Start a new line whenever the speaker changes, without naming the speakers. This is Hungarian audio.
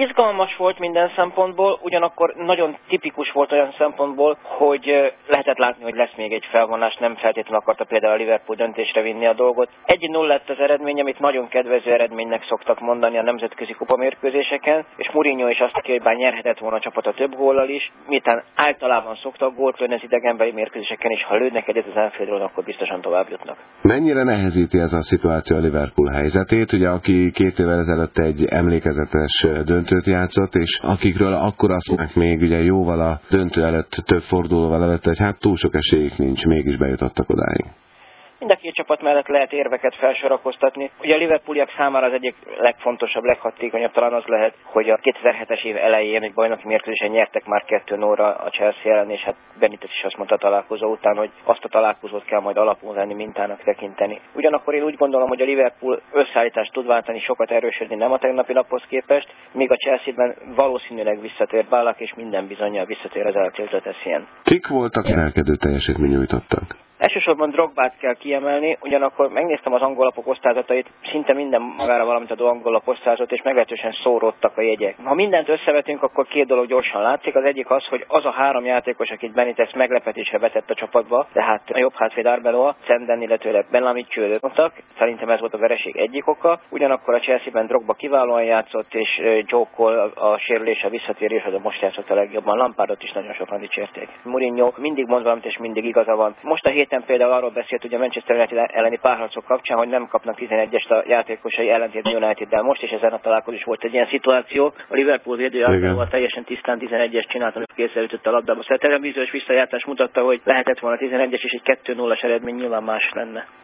Izgalmas volt minden szempontból, ugyanakkor nagyon tipikus volt olyan szempontból, hogy lehetett látni, hogy lesz még egy felvonás, nem feltétlenül akarta például a Liverpool döntésre vinni a dolgot. 1-0 lett az eredmény, amit nagyon kedvező eredménynek szoktak mondani a nemzetközi kupamérkőzéseken, és Mourinho is azt mondja, hogy bár nyerhetett volna a csapata több góllal is, miután általában szoktak gólt lőni az idegenbeli mérkőzéseken, és ha lődnek egyet az Anfieldról, akkor biztosan tovább jutnak.
Mennyire nehezíti ez a szituáció a Liverpool helyzetét, ugye aki 2 évvel ezelőtt egy emlékezetes döntőt játszott, és akikről akkor azt mondják még ugye jóval a döntő előtt, több fordulóval előtt, hogy hát túl sok esélyük nincs, mégis bejutottak odáig.
Mind a két csapat mellett lehet érveket felsorakoztatni. Ugye a Liverpooliak számára az egyik legfontosabb, leghatékonyabb talán az lehet, hogy a 2007-es év elején egy bajnoki mérkőzésen nyertek már 2-0-ra a Chelsea ellen, és hát Benitez is azt mondta a találkozó után, hogy azt a találkozót kell majd alapul venni, mintának tekinteni. Ugyanakkor én úgy gondolom, hogy a Liverpool összeállítást tud váltani, sokat erősödni nem a tegnapi naphoz képest, míg a Chelsea-ben valószínűleg visszatér Ballack, és minden bizonnyal visszatér az eltiltott Essien.
Kik voltak emelkedő teljesítmény nyújtottak?
Elsősorban Drogbát kell kiemelni, ugyanakkor megnéztem az angol lapok osztályzatait, szinte minden magára valamit adó angol lap osztályzat, és meglehetősen szóródtak a jegyek. Ha mindent összevetünk, akkor 2 dolog gyorsan látszik. Az egyik az, hogy az a 3 játékos, akit Benitez meglepetésre vetett a csapatba, tehát a jobb hátvéd Arbeloa, Senden, illetőleg Bellamy csődöttek. Szerintem ez volt a vereség egyik oka. Ugyanakkor a Chelsea-ben Drogba kiválóan játszott, és Joe Cole a sérülése visszatérés, az a most játszott a legjobban. Lampardot is nagyon sokan dicsérték. Mourinho mindig mond valamit, és mindig igaza van. Most a héten például arról beszélt, hogy a Manchester United elleni párharcok kapcsán, hogy nem kapnak 11-est a játékosai ellentétben United-del most, és ezen a találkozó is volt egy ilyen szituáció. A Liverpool védőjátékosával teljesen tisztán 11-est csinált, amit kézzel ütött a labdába. Szóval a televíziós visszajátszás mutatta, hogy lehetett volna 11-es, és egy 2-0-as eredmény nyilván más lenne.